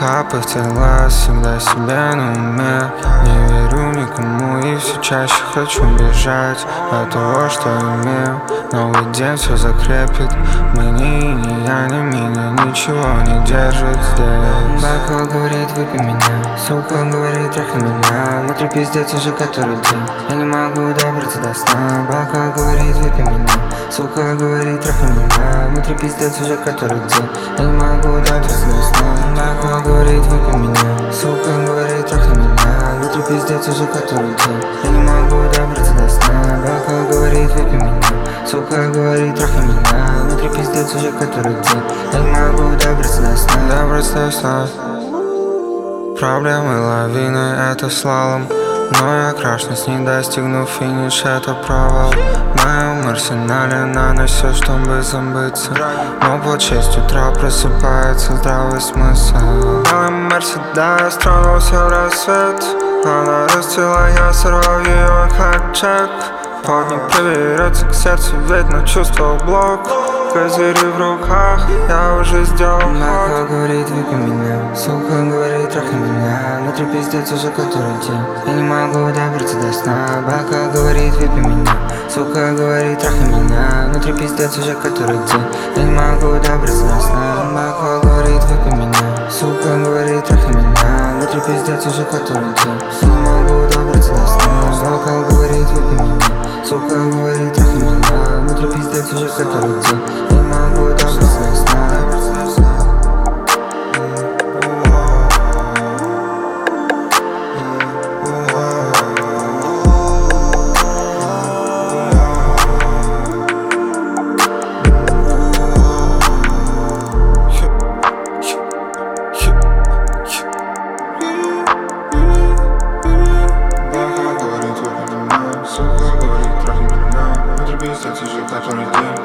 Капает глаз, всегда себе на уме. Не верю никому и все чаще хочу бежать от того, что имею. Новый день все закрепит. Мы ни я, ни меня ничего не держит здесь. Бака говорит, выпей меня. Сука говорит, трахни меня. Внутри пиздец уже который день. Я не могу добраться до сна. Бака говорит, выпей меня. Сука говорит, трахни меня. Внутри пиздец уже который день. Я не могу добраться до сна. Бака говорит, выпей меня. Сука говорит, трахни меня. Внутри пиздец уже который день. Я не могу добраться до сна. Бака говорит, выпей меня. Сука говорит, трахни меня. Внутри пиздец уже который день. Я не могу добраться до сна. Добраться до сна. Проблемы лавины, это слалом. Но я крашнусь, не достигну финиш, это провал. В моем арсенале на ночь все, чтобы забыться. Но под 6 утра просыпается здравый смысл. Белый Мерседес тронулся в рассвет. Она расцвела, я сорвал ее как чек. Под ней проверяется к сердцу, ведь чувствовал блок. Козыри в руках, я уже сделал ход. Бака говорит, выпей меня. Сука говорит, трахни меня. Внутри пиздец уже который день. Я не могу добраться до сна. Бака говорит, выпей меня. Сука говорит, трахни меня. Внутри пиздец уже который день. Я не могу добраться до сна. Бака говорит, выпей меня. Сука говорит, трахни меня. Внутри пиздец уже который день. Я не могу добраться до сна. Бака говорит, выпей меня. Сука говорит, трахни меня. Внутри пиздец уже который день. Я не могу добраться до сна. Сука говорит, трахни меня. Внутри пиздец уже который день.